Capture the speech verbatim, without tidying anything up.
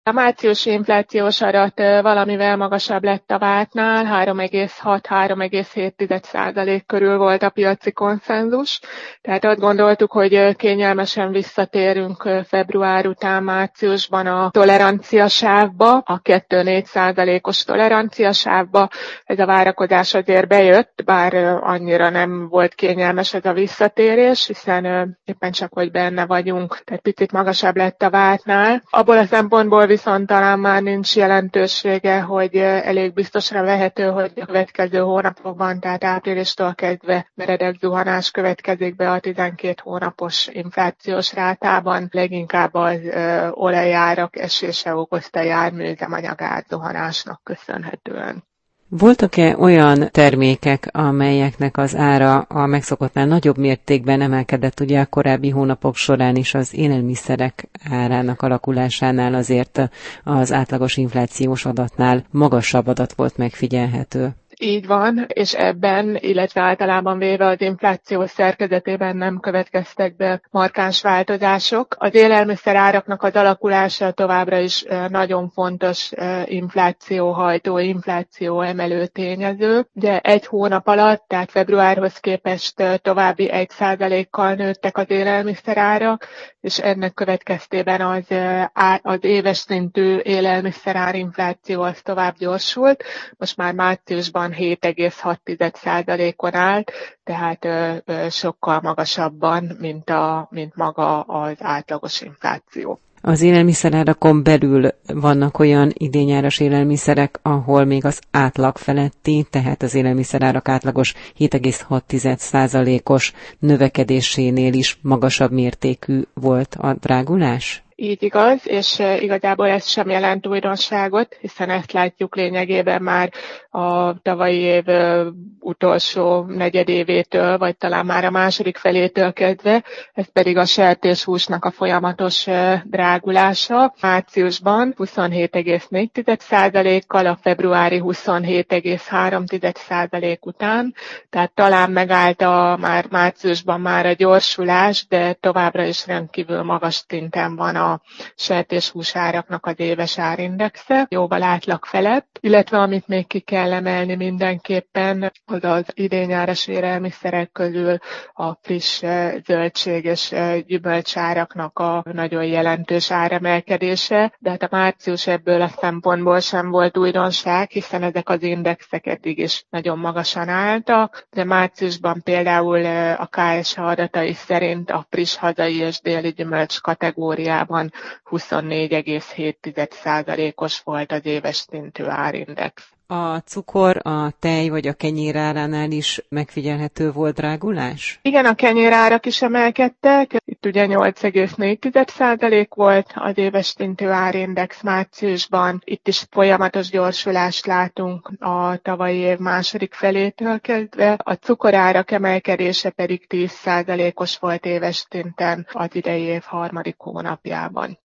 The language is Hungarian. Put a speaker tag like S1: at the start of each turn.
S1: A márciusi inflációs adat valamivel magasabb lett a vártnál, három egész hat-három egész hét százalék körül volt a piaci konszenzus, tehát azt gondoltuk, hogy kényelmesen visszatérünk február után márciusban a toleranciasávba, a kettő-négy százalékos toleranciasávba. Ez a várakozás azért bejött, bár annyira nem volt kényelmes ez a visszatérés, hiszen éppen csak, hogy benne vagyunk, tehát picit magasabb lett a vártnál. Abból a szempontból viszont talán már nincs jelentősége, hogy elég biztosra vehető, hogy a következő hónapokban, tehát áprilistól kezdve meredek zuhanás következik be a tizenkét hónapos inflációs rátában. Leginkább az ö, olajárak esése okozta járműüzemanyag árzuhanásnak köszönhetően.
S2: Voltak-e olyan termékek, amelyeknek az ára a megszokottnál nagyobb mértékben emelkedett, ugye a korábbi hónapok során is az élelmiszerek árának alakulásánál azért az átlagos inflációs adatnál magasabb adat volt megfigyelhető?
S1: Így van, és ebben, illetve általában véve az infláció szerkezetében nem következtek be markáns változások. Az élelmiszeráraknak az alakulása továbbra is nagyon fontos inflációhajtó, infláció emelő tényező. Ugye egy hónap alatt, tehát februárhoz képest további egy százalékkal nőttek az élelmiszerárak, és ennek következtében az, az éves szintű élelmiszerárinfláció az tovább gyorsult. Most már márciusban hét egész hat százalékon állt, tehát ö, ö, sokkal magasabban, mint, a, mint maga az átlagos infláció.
S2: Az élelmiszerárakon belül vannak olyan idényáras élelmiszerek, ahol még az átlag feletti, tehát az élelmiszerárak átlagos hét egész hat százalékos növekedésénél is magasabb mértékű volt a drágulás?
S1: Így igaz, és igazából ez sem jelent újdonságot, hiszen ezt látjuk lényegében már a tavalyi év utolsó negyedévétől, vagy talán már a második felétől kezdve, ez pedig a sertéshúsnak a folyamatos drágulása. Márciusban huszonhét egész négy százalékkal, a februári huszonhét egész három százalék után, tehát talán megállt a, már márciusban már a gyorsulás, de továbbra is rendkívül magas szinten van a a sertéshús áraknak az éves árindexe, jóval átlag felett, illetve amit még ki kell emelni mindenképpen, az az idényáras élelmiszerek közül a friss zöldség és gyümölcsáraknak a nagyon jelentős áremelkedése, de hát a március ebből a szempontból sem volt újdonság, hiszen ezek az indexek eddig is nagyon magasan álltak, de márciusban például a ká es há adatai szerint a friss hazai és déli gyümölcs kategóriában huszonnégy egész hét százalékos volt az éves szintű árindex.
S2: A cukor, a tej vagy a kenyér áránál is megfigyelhető volt drágulás?
S1: Igen, a kenyérárak is emelkedtek. Itt ugye nyolc egész négy százalék volt az éves szintű árindex márciusban. Itt is folyamatos gyorsulást látunk a tavalyi év második felétől kezdve. A cukorárak emelkedése pedig tíz százalékos volt éves szinten az idei év harmadik hónapjában.